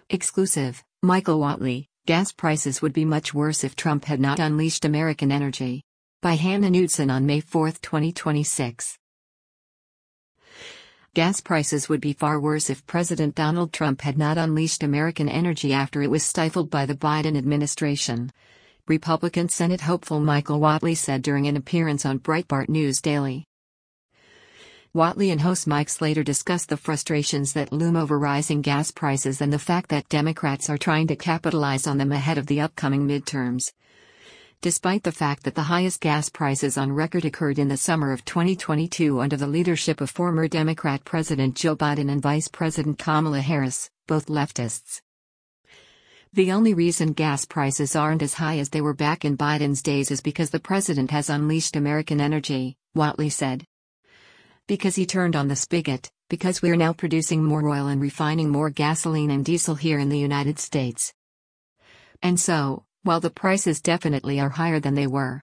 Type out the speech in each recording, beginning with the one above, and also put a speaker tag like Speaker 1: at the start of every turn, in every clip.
Speaker 1: Exclusive, Michael Whatley, gas prices would be much worse if Trump had not unleashed American energy. By Hannah Knudsen on May 4, 2026. Gas prices would be far worse if President Donald Trump had not unleashed American energy after it was stifled by the Biden administration. Republican Senate hopeful Michael Whatley said during an appearance on Breitbart News Daily. Whatley and host Mike Slater discussed the frustrations that loom over rising gas prices and the fact that Democrats are trying to capitalize on them ahead of the upcoming midterms. Despite the fact that the highest gas prices on record occurred in the summer of 2022 under the leadership of former Democrat President Joe Biden and Vice President Kamala Harris, both leftists. The only reason gas prices aren't as high as they were back in Biden's days is because the president has unleashed American energy, Whatley said. Because he turned on the spigot, because we're now producing more oil and refining more gasoline and diesel here in the United States. And so, while the prices definitely are higher than they were,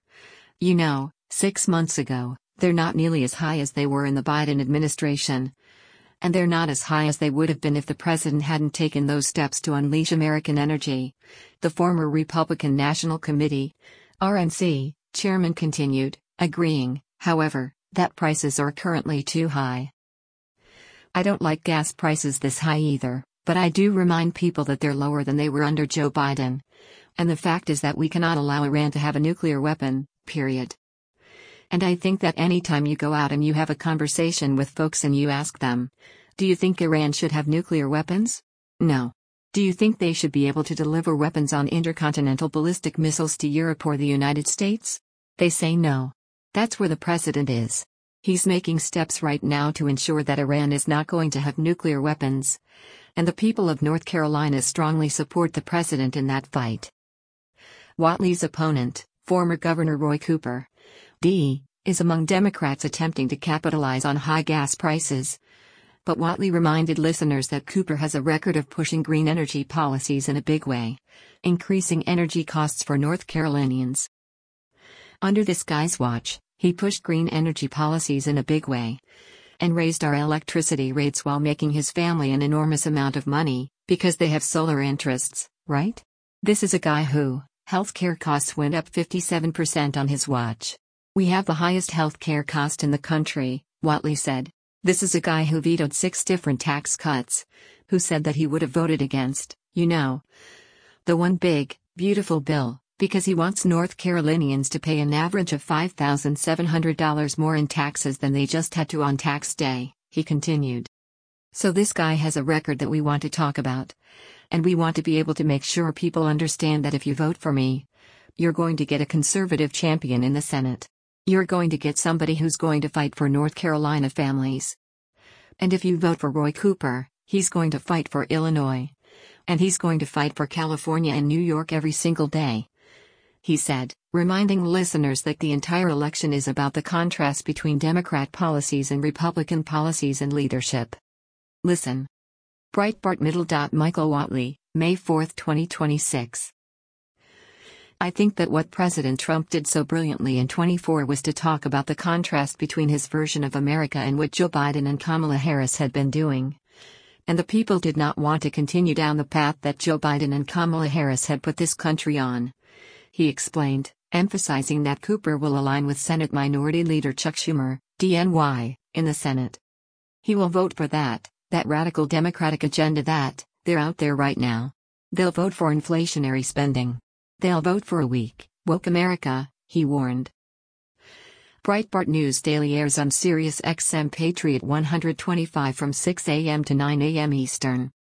Speaker 1: 6 months ago, they're not nearly as high as they were in the Biden administration. And they're not as high as they would have been if the president hadn't taken those steps to unleash American energy. The former Republican National Committee, RNC, chairman continued, agreeing, however, that prices are currently too high. I don't like gas prices this high either, but I do remind people that they're lower than they were under Joe Biden. And the fact is that we cannot allow Iran to have a nuclear weapon, period. And I think that anytime you go out and you have a conversation with folks and you ask them, do you think Iran should have nuclear weapons? No. Do you think they should be able to deliver weapons on intercontinental ballistic missiles to Europe or the United States? They say no. That's where the president is. He's making steps right now to ensure that Iran is not going to have nuclear weapons. And the people of North Carolina strongly support the president in that fight. Whatley's opponent, former Governor Roy Cooper, D., is among Democrats attempting to capitalize on high gas prices. But Whatley reminded listeners that Cooper has a record of pushing green energy policies in a big way, increasing energy costs for North Carolinians. Under this guy's watch, he pushed green energy policies in a big way and raised our electricity rates while making his family an enormous amount of money, because they have solar interests, right? This is a guy who, healthcare costs went up 57% on his watch. We have the highest healthcare cost in the country, Whatley said. This is a guy who vetoed 6 different tax cuts, who said that he would have voted against, the one big, beautiful bill, because he wants North Carolinians to pay an average of $5,700 more in taxes than they just had to on tax day, he continued. So this guy has a record that we want to talk about. And we want to be able to make sure people understand that if you vote for me, you're going to get a conservative champion in the Senate. You're going to get somebody who's going to fight for North Carolina families. And if you vote for Roy Cooper, he's going to fight for Illinois. And he's going to fight for California and New York every single day. He said, reminding listeners that the entire election is about the contrast between Democrat policies and Republican policies and leadership. Listen. Breitbart Michael Whatley, May 4, 2026. I think that what President Trump did so brilliantly in 24 was to talk about the contrast between his version of America and what Joe Biden and Kamala Harris had been doing. And the people did not want to continue down the path that Joe Biden and Kamala Harris had put this country on. He explained, emphasizing that Cooper will align with Senate Minority Leader Chuck Schumer, DNY, in the Senate. He will vote for that radical Democratic agenda they're out there right now. They'll vote for inflationary spending. They'll vote for a weak, woke America, he warned. Breitbart News Daily airs on Sirius XM Patriot 125 from 6 a.m. to 9 a.m. Eastern.